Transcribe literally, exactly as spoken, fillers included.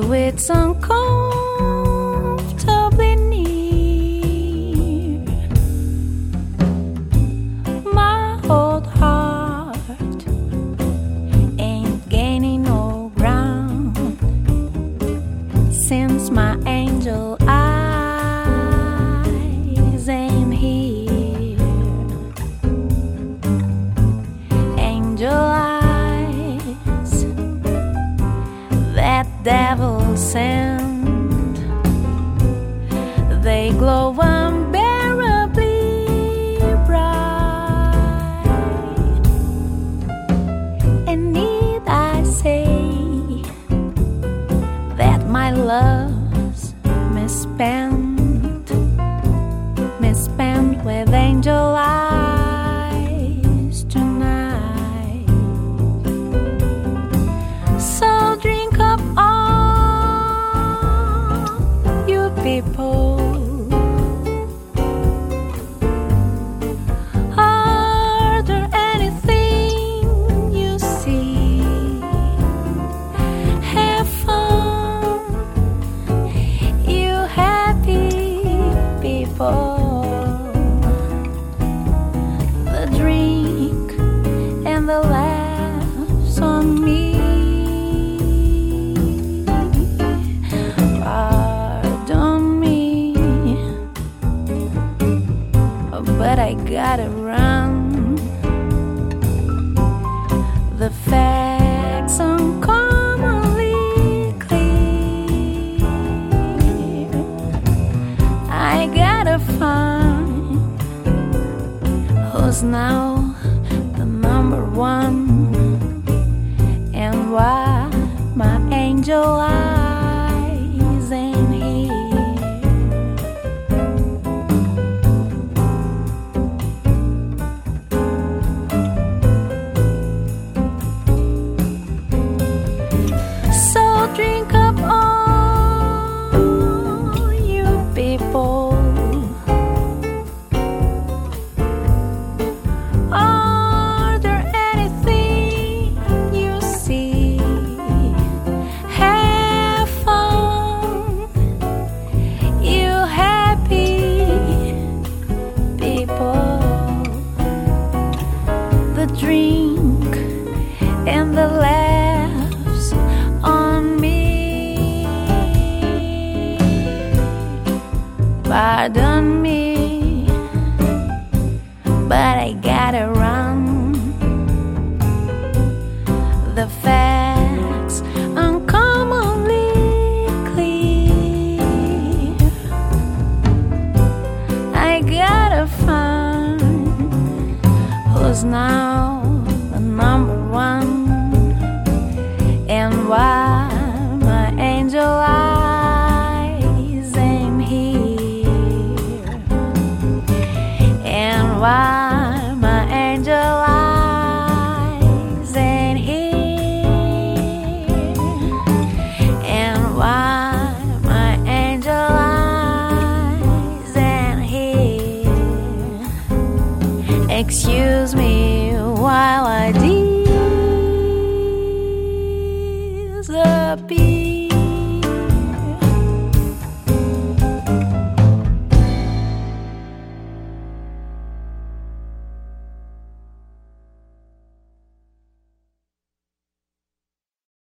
it's uncomfortably near. My old heart ain't gaining no ground since my angel eyes ain't here. Angel eyes, that devil sent, they glow unbearably bright. And need I say that my love's misspent, misspent with angel eyes tonight. So drink up all you people. Are there anything you see? Have fun, you happy people. The drink and the laughs on me. Pardon me, but I gotta run. The facts uncommonly clear. I gotta find who's now the number one, and why my angel eyes ain't here. So drink up all you people. Are there anything you see? Have fun, you happy people. The drink and the laughs on me. Pardon me, but I gotta run. The facts uncommonly clear. I gotta find who's now the number one, and why my angel eyes ain't here, and why my angel eyes ain't here, and why my angel eyes ain't here. Excuse me while I disappear.